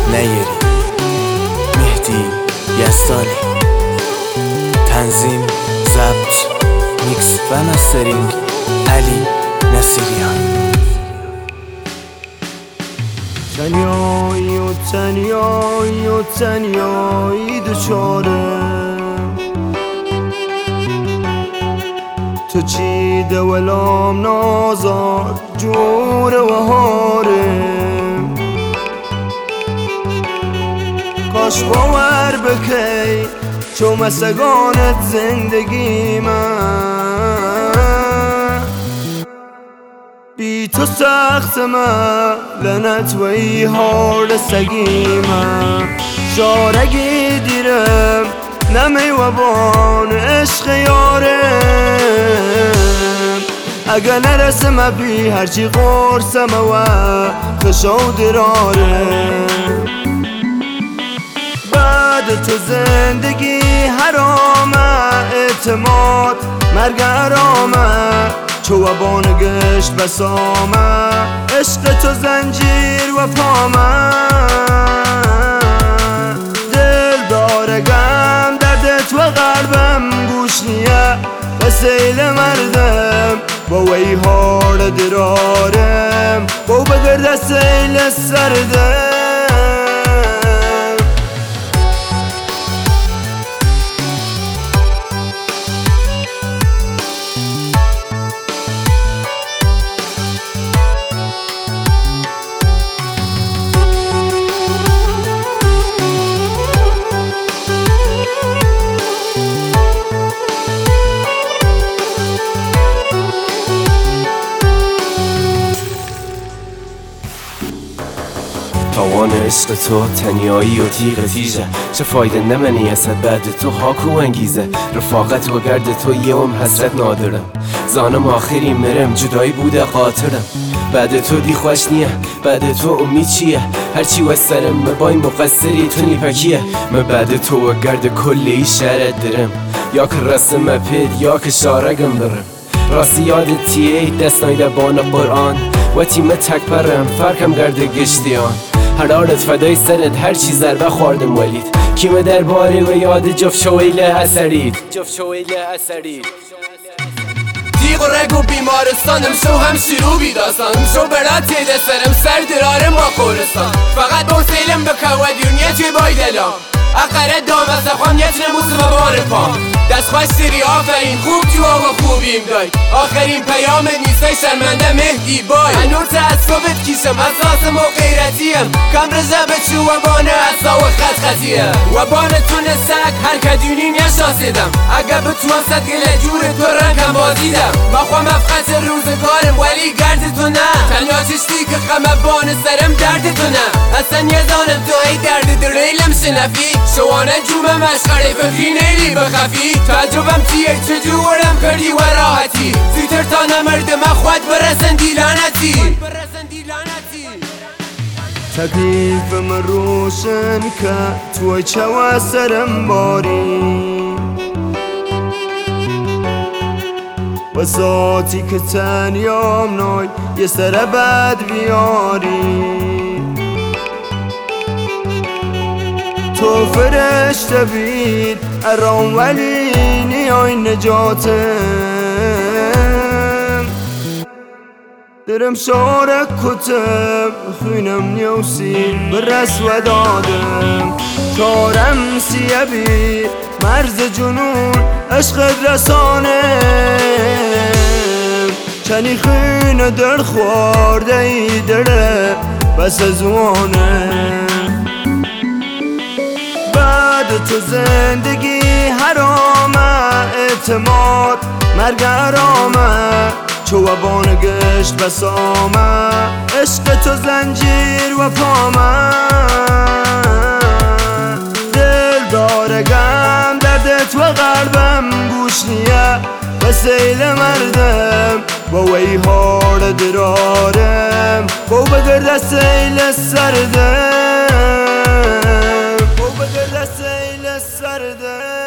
نیری مهدی یزدانی. تنظیم، ضبط، میکس و مسترینگ علی نصیریان. تنیایی و تنیایی و تنیایی دچاره تو چیده ولام نازار جور و هاره. کاش باور بکی چو مسگانت زندگی من بی تو سخت من لنت و ای حال سگی من. شارگی دیرم نمی و بان عشق یارم. اگه نرسم بی هرچی قرصم و خشو درارم. بعد تو زندگی حرامه اعتماد مرگ حرامه چو بان گشت بسامه عشق تو زنجیر و پامه. دل دارگم دردت و قلبم گوش نیه و سیل مردم با وی حال درارم با بگرد سیل سردم. تاوان عشق تو تنیایی و تیغ تیجه چه فایده نمنی اسد بعد تو هاکو انگیزه. رفاقت و گرد تو یوم حسرت نادرم زانم آخری مرم جدایی بوده قاطرم. بعد تو دی خوش نیه بعد تو امید چیه هرچی و سرم مبای مقصری تو نیپکیه. من بعد تو و گرد کلی شهرت درم یا که رسم پید یا که شارگم برم. راستی یاد تیه دست نایده بان قرآن و تیم تک پرم فرکم گرد گشتیان. هر آرت فدای سرت هر چی ضربه خوردم ولید کیم در باری و یاد جفت شویل اثرید. تیغ و رگ و بیمارستانم شو هم شروع داستانم شو برات تیده سرم سر درارم با خورستان. فقط با سیلم بکه و دنیا چی بایدلام اقره دام از اخوام یتن موز و بار پام. دست خوش سری آفرین خوب تو آقا خوبیم دای. آخرین پیام نیسته شرمنده مهدی بای. هنور تعصبت کیشم اساسم و غیرتیم کم رزبه چو و بانه اصلا و خط خطیم و بانه تونه سک هر کدونی نشاسیدم. اگه به تو صد گله جور تو رنگم بازیدم ما خوام افقت روزگارم ولی گرد تو نه. تنیا چشتی که خمه بانه سرم درد تو نه. اصلا یه دانم تو ای درد دریلم شنفی شوانه جومه مشغره فکری نیلی بخفی. تعجبم تیه چجورم کردی و راحتی زیتر تا نمردم خود برسندی لعنتی. تکلیفم روشن که توی چوا سرم باری و ساعتی که تنیام نای یه سر بد بیاری. تو فرشته بید ارام ولی نیای نجاتم. درم شارک کتم خونم نیوسین برس و دادم. تارم سیه بید مرز جنون عشق رسانم. چنی خون در خورده ای دره بس زوانم. بعد تو زندگی حرامه اعتماد مرگ حرامه چو بان گشت بسامه عشق تو زنجیر و پامه. دل دارگم دردت و قلبم گوش نیه و سیل مردم با وی حال درارم با بگرد سیل سردم. سیل سرده